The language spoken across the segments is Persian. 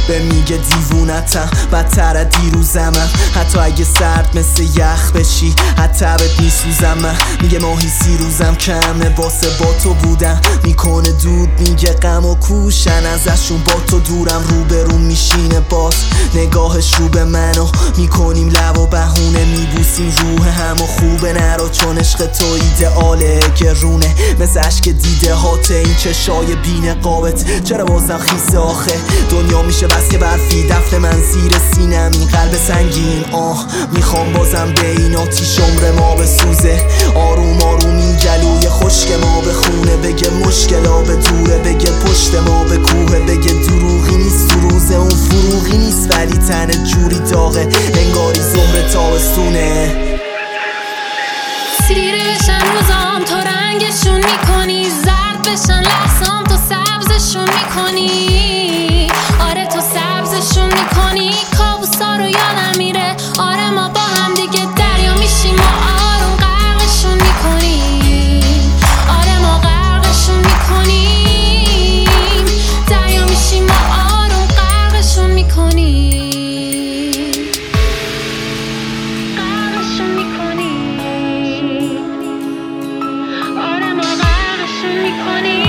به میگه دیوونتم بدتر از دیروزمم. حتی اگه سرد مثل یخ بشی حتی میسوزم. من میگه ماهی 30 روزم کمه واسه با تو بودم. میکنه دود میگه غم و کوشن ازشون با تو دورم. روبرون میشینه باز نگاهش رو به منو میکنیم لب و بهونه میبوسیم روح همو خوبه نرو چون عشق تو ایدئاله گرونه مثل عشق دیده هاته این چشای بی نقابت چرا بازم خیسه آخه دنیا میشه بس که برفی دفن من زیر سینم این قلب سنگین میخوام بازم به این آتیش عمر ما بسوزه آروم آرومی گلوی خشک ما بخونه بگه مشکلا به دوره بگه پشت ما به کوه بگه دروغی نیست تو روزه اون فروغی نیست ولی تن جوری داغه انگاری زمر تابستونه سیر بشن روزام تو رنگشون میکنی زرد بشن لحظام تو سبزشون میکنی آره تو سبزشون میکنی کابوسا رو یادم میره آره ما با هم دیگه دریا میشیم ما آروم غرقشون میکنیم آره ما غرقشون میکنیم دریا میشیم ما آروم غرقشون میکنیم غرقشون میکنیم آره ما غرقشون میکنیم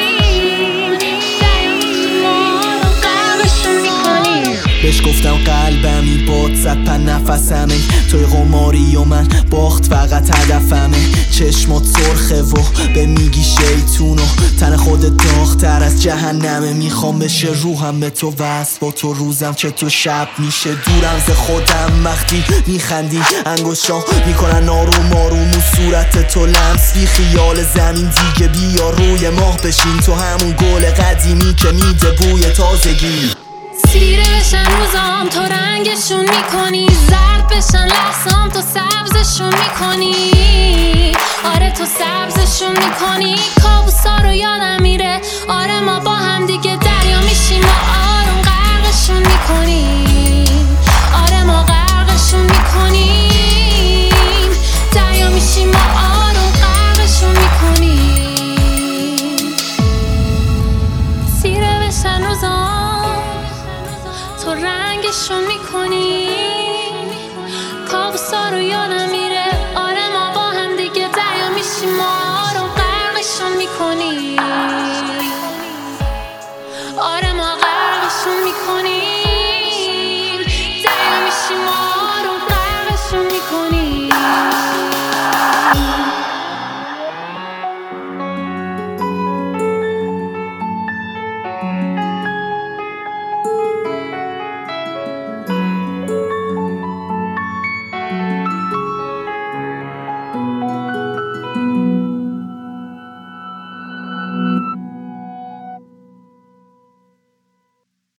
دریا میشیم ما آروم غرقشون میکنیم بهش گفتم قلبمی باد زد پر نفسمه توی قماری و من باخت فقط هدفمه چشمات سرخه و به میگی شیطون و تن خودت داغ‌تر از جهنمه میخوام بشه روحم به تو وصل با تو روزم چه تو شب میشه دورم ز خودم وقتی میخندی انگشتام میکنن آروم آروم و صورت تو لمس بی خیال زمین دیگه بیا روی ماه بشین تو همون گل قدیمی که میده بوی تازگی سیر بشن روزام تو رنگشون میکنی زرد بشن لحظام تو سبزشون میکنی آره تو سبزشون میکنی کابوسا رو یادم میره آره ما با هم دیگه دریا میشیم ما آروم غرقشون میکنیم آره ما غرقشون میکنیم دریا میشیم ما آروم غرقشون میکنیم سیر بشن روزام تو رنگشون میکنی کابوسا رو یادم میره آره ما با هم دیگه دریا میشیم ما آروم غرقشون میکنی آره ما غرقشون میکنی